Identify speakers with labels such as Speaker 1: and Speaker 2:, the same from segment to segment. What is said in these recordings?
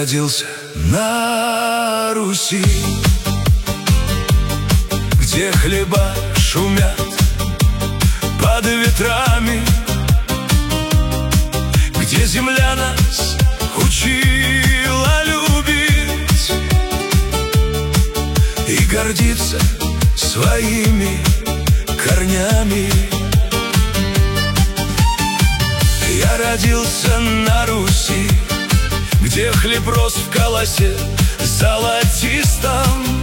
Speaker 1: родился на Руси, где хлеба шумят под ветрами, где земля нас учила любить и гордиться своими корнями. Я родился на Руси, где хлеб рос в колосе золотистом,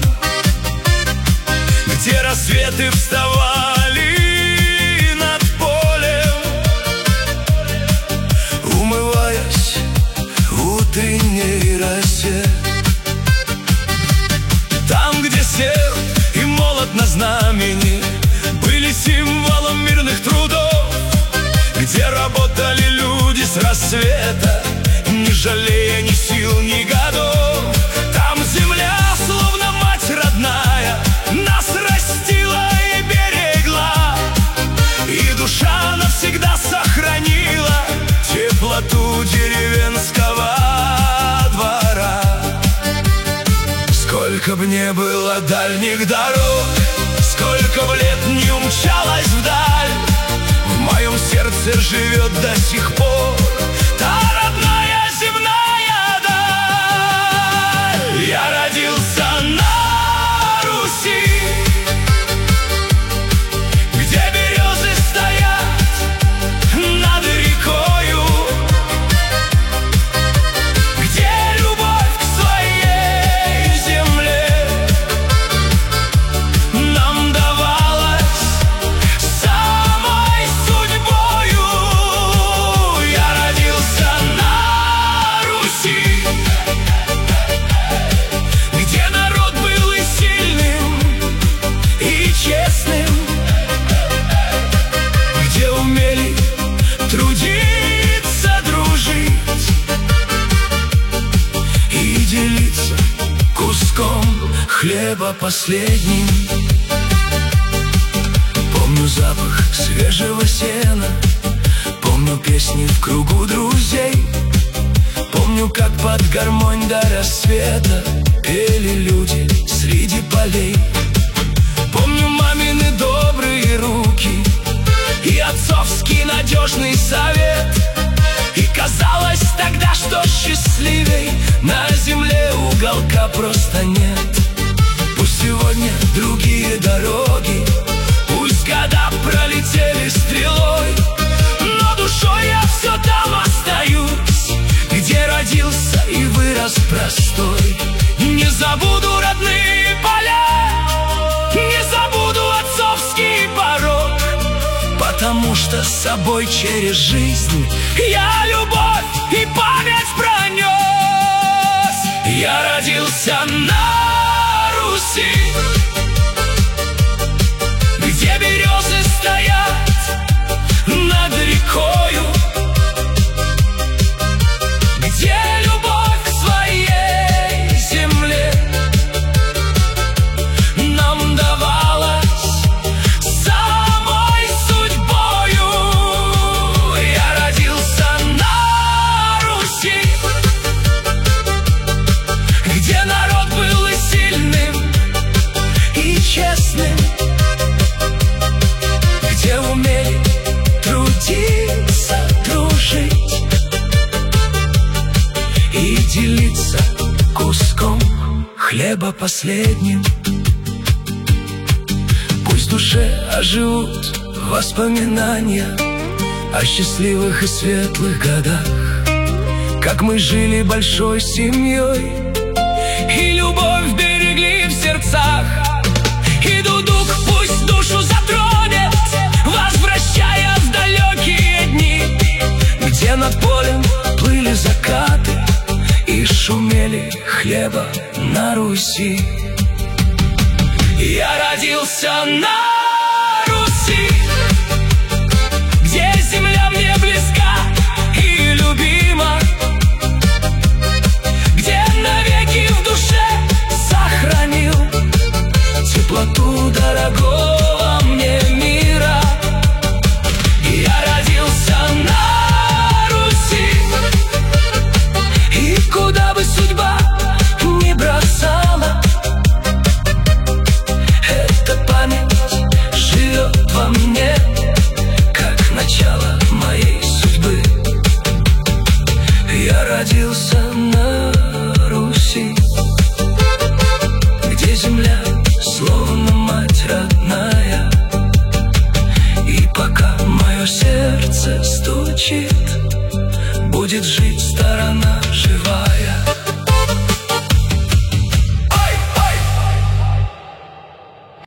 Speaker 1: где рассветы вставали над полем, умываясь в утренней росе. Там, где серп и молот на знамени были символом мирных трудов, где работали люди с рассвета, не жалея ни сил, ни годов. Там земля, словно мать родная, нас растила и берегла, и душа навсегда сохранила теплоту деревенского двора. Сколько б не было дальних дорог, сколько б лет не умчалась вдаль, в моем сердце живет до сих пор та родная земная даль. Я родился на Руси, где березы стоят над рекою, где любовь к своей земле нам давалась самой судьбою. Я родился на Руси, где народ был и сильным, и честным, где умели трудиться, дружить и делиться куском хлеба последним. Помню запах свежего сена, помню песни в кругу друзей, помню, как под гармонь до рассвета пели люди среди полей. Помню мамины добрые руки и отцовский надежный совет, и казалось тогда, что счастливей на земле уголка просто нет. Пусть сегодня другие дороги, пусть года пролетели стрелой, но душой я все там остаюсь, где родился и вырос простой. Не забуду родные поля, не забуду отцовский порог, потому что с собой через жизнь я любовь и память пронес. Я родился на Руси, где березы стоят над рекою, где любовь к своей земле нам давалась самой судьбою. Я родился на Руси, где народ был и сильным, и честным, где умели трудиться, дружить и делиться куском хлеба последним. Пусть в душе оживут воспоминания о счастливых и светлых годах, как мы жили большой семьей и любовь берегли в сердцах. И дудук пусть душу затронет, возвращая в далекие дни, где над полем плыли закаты и шумели хлеба на Руси. Я родился на